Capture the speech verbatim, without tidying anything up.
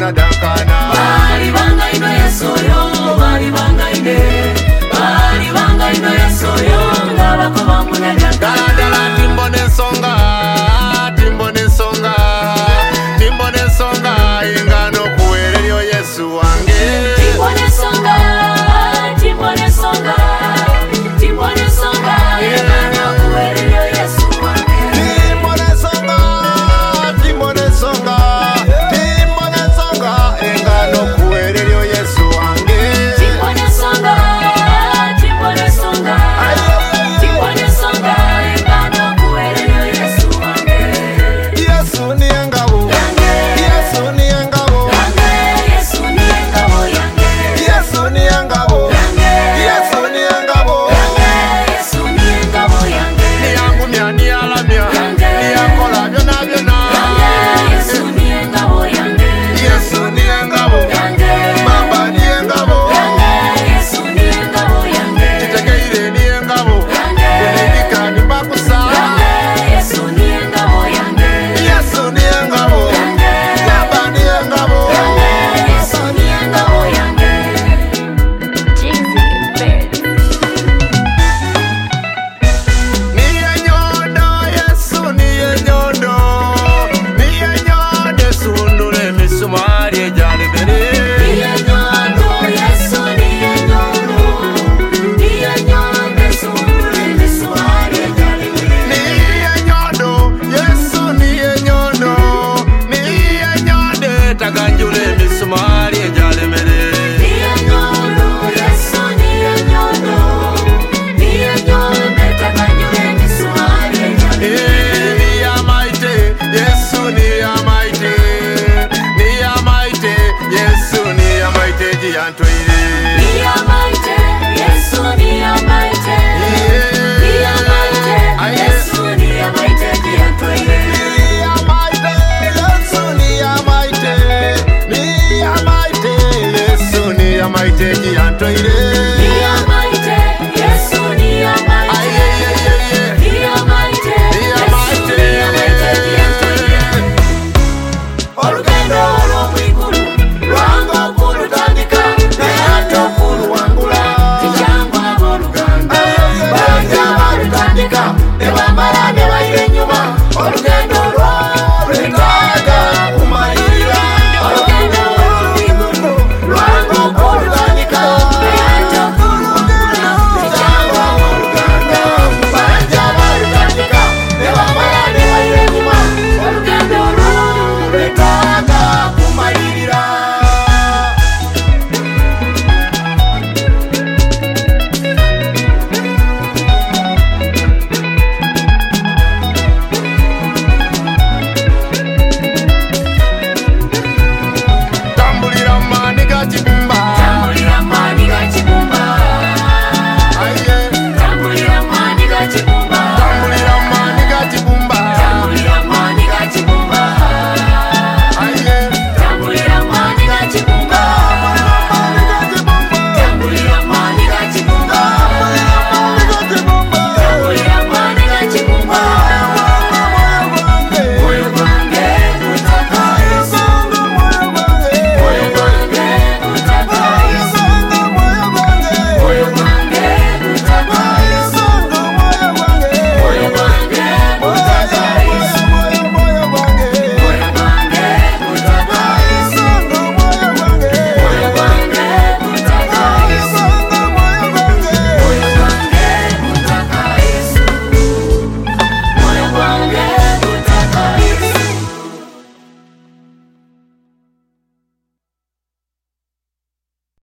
na dankana bali banga ino Yesu yo bali banga ine bali banga ino Yesu yo ngaba ko bangu na dankana dala timbo ne songa timbo ne songa timbo ne songa ingano kuwerelyo Yesu wange timbo ne songa timbo ne songa timbo ne songa ingano kuwerelyo Yesu wange timbo ne songa timbo ne songa timbo ne songa ingano kuwerelyo Yesu wange timbo ne songa timbo ne songa timbo ne songa ingano kuwerelyo Yesu wange Yesu ni ngabo Yesu ni ngabo Yesu ni ngabo yange Yesu ni ngabo Yesu ni ngabo Yesu ni ngabo yange ni yangu mya ni alamya ni yakola byona byona Yesu ni ngabo yange Yesu ni ngabo Baba ni ngabo Yesu ni ngabo yange Kitegeire ni ngabo Kunika ni bakusa Yesu ni ngabo yange Yesu ni ngabo Baba ni ngabo Yesu ni ngabo yange Niye nyondo Yesu niye nyondo Niye nyondo sundule misumari ejale bere Niye nyondo Yesu niye nyondo Niye nyondo sundule misumari ejale bere Niye nyondo Yesu niye nyondo Niye nyondo taganjule misumari ejale bere Niye nyondo Yesu niye nyondo Niye nyondo taganjule misumari ejale bere Ni amaite Yesu ni amaite Ni amaite Yesu ni amaite jiantoire Niyamaite, Yesu niyamaite Niyamaite, Yesu niyamaite Diantoire Ni amaite Yesu ni amaite jiantoire